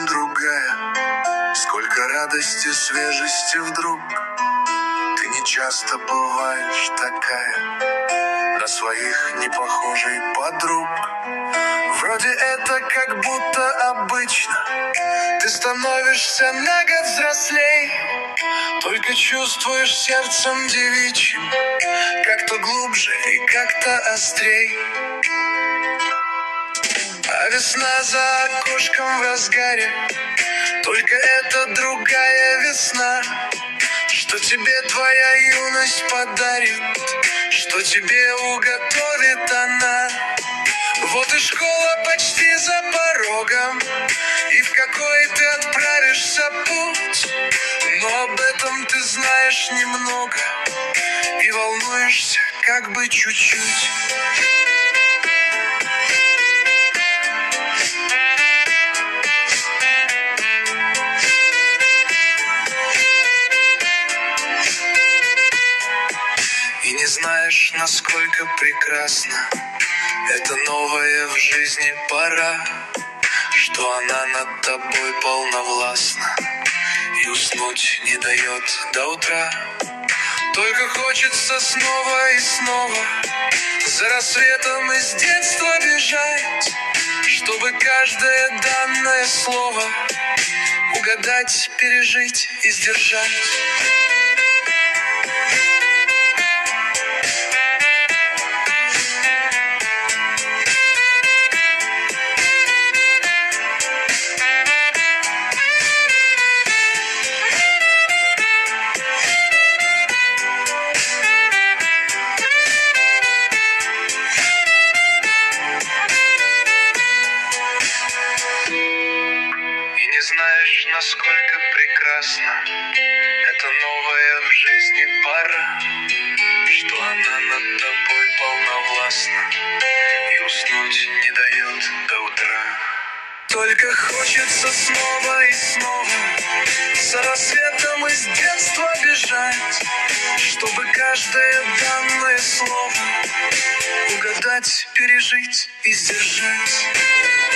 другая. Сколько радости, свежести вдруг. Ты не часто бываешь такая, на своих не похожей подруг. Вроде это как будто обычно. Ты становишься на год взрослей, только чувствуешь сердцем девичьим как-то глубже и как-то острей. А весна за окошком в разгаре, только это другая весна. Что тебе твоя юность подарит, что тебе уготовит она. Вот и школа почти за порогом, и в какой ты отправишься путь. Но об этом ты знаешь немного и волнуешься как бы чуть-чуть. И не знаешь, насколько прекрасна эта новая в жизни пора, что она над тобой полновластна и уснуть не дает до утра. Только хочется снова и снова за рассветом из детства бежать, чтобы каждое данное слово угадать, пережить и сдержать. Знаешь, насколько прекрасна эта новая в жизни пора, что она над тобой полновластна и уснуть не дает до утра. Только хочется снова и снова за рассветом из детства бежать, чтобы каждое данное слово угадать, пережить и сдержать.